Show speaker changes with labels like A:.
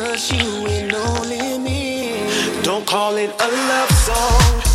A: 'cause you ain't no limit. Don't call it a love song,